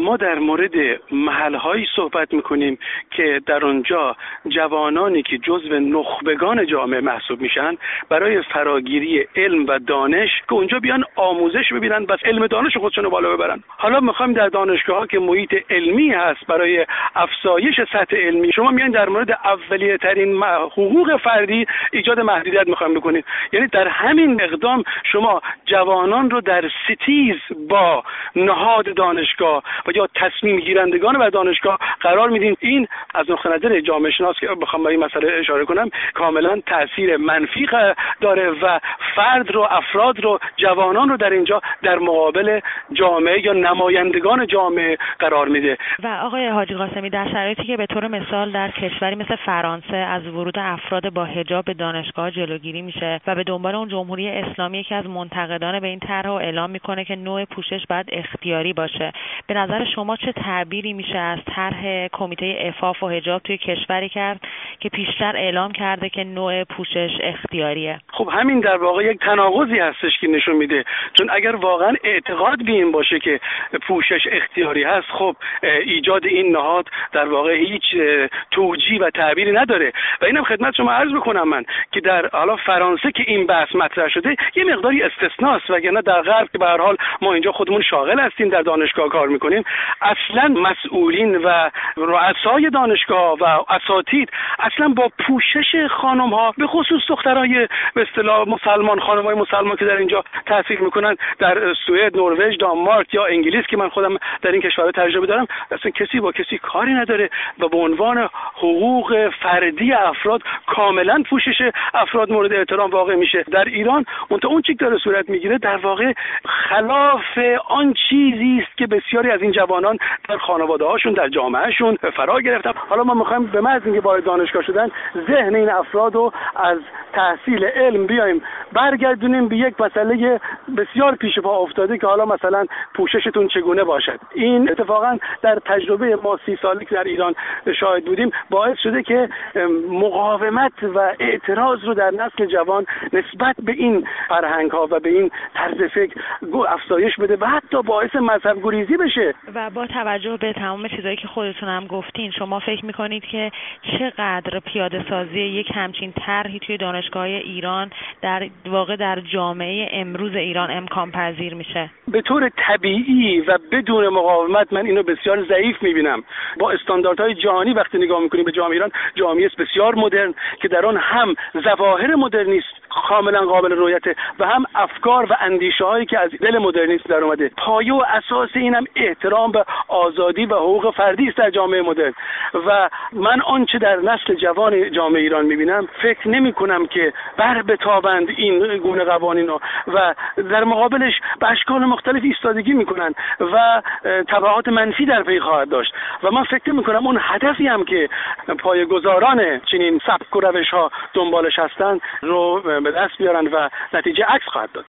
ما در مورد محل‌هایی صحبت می‌کنیم که در آنجا جوانانی که جزو نخبگان جامعه محسوب میشن برای فراگیری علم و دانش که اونجا بیان آموزش ببینن بس علم دانش خودشونو بالا ببرن. حالا می‌خوایم در دانشگاه‌ها که محیط علمی هست برای افزایش سطح علمی، شما میان در مورد اولیه‌ترین حقوق فردی ایجاد محدودیت می‌خوایم بکنید. یعنی در همین اقدام شما جوانان رو در ستیز با نهاد دانشگاه و یا تصمیم گیرندگان بر دانشگاه قرار میدین. این از نقطه نظر جامعه شناس که بخوام به این مسئله اشاره کنم کاملا تاثیر منفی داره و فرد رو، افراد رو، جوانان رو در اینجا در مقابل جامعه یا نمایندگان جامعه قرار میده. و آقای حاجی قاسمی، در شرایطی که به طور مثال در کشوری مثل فرانسه از ورود افراد با حجاب به دانشگاه جلوگیری میشه و به دنبال اون جمهوری اسلامی یکی از منتقدان به این طرح اعلام میکنه که نوع پوشش باید اختیاری باشه، به نظر شما چه تعبیری میشه از طرح کمیته عفاف و حجاب توی کشوری کرد که پیشتر اعلام کرده که نوع پوشش اختیاریه؟ خب همین در واقع یک تناقضی هستش که نشون میده، چون اگر واقعا اعتقاد به این باشه که پوشش اختیاری هست، خب ایجاد این نهاد در واقع هیچ توجیه و تعبیری نداره. و اینم خدمت شما عرض بکنم من که در حالا فرانسه که این بحث مطرح شده یه مقداری استثناست، وگرنه در غرب که به هر حال ما اینجا خودمون شاغل هستیم در دانشگاه کار میکنیم، اصلا مسئولین و رؤسای دانشگاه و اساتید اصلا با پوشش خانم ها به خصوص دخترای به اصطلاح مسلمان، خانمای مسلمان که در اینجا تحصیل میکنن در سوئد، نروژ، دانمارک یا انگلیس که من خودم در این کشورها تجربه دارم، اصلا کسی با کسی کاری نداره و به عنوان حقوق فردی افراد کاملا پوشش افراد مورد احترام واقع میشه. در ایران اون چیزی که داره صورت میگیره در واقع خلاف آن چیزی است که بسیاری از این جوانان در خانواده‌هاشون، در جامعهشون فرا گرفتن. حالا ما میخوایم به محض اینکه وارد دانشگاه شدن ذهن این افراد رو از تحصیل علم بیایم برگردونیم به یک مسئله بسیار پیش پا افتاده که حالا مثلا پوششتون چگونه باشد. این اتفاقا در تجربه ما 30 ساله که در ایران شاهد بودیم باعث شده که مقاومت و اعتراض رو در نسل جوان نسبت به این فرهنگ ها و به این طرز فکر افزایش بده و حتی باعث مذهب گریزی بشه. و با توجه به تمام چیزایی که خودتون هم گفتین، شما فکر میکنید که چقدر پیاده سازی یک همچین طرحی توی دانشگاه ایران در واقع در جامعه امروز ایران امکان پذیر میشه؟ به طور طبیعی و بدون مقاومت من اینو بسیار ضعیف میبینم. با استانداردهای جهانی وقتی نگاه میکنیم به جامعه ایران، جامعه است بسیار مدرن که در آن هم ظواهر مدرنیست کاملا قابل رؤیته و هم افکار و اندیشه هایی که از دل مدرنیسم در اومده. پایه و اساس اینم احترام به آزادی و حقوق فردی است در جامعه مدرن. و من آنچه در نسل جوان جامعه ایران میبینم فکر نمی کنم که بر بتابند این گونه قوانین و در مقابلش به اشکال مختلف ایستادگی میکنن و تبعات منفی در پی خواهد داشت. و من فکر میکنم اون هدفی هم که پایه‌گذاران چنین سبک و روش ها دنبالش هستن رو به دست بیارن و نتیجه عکس خواهد داد.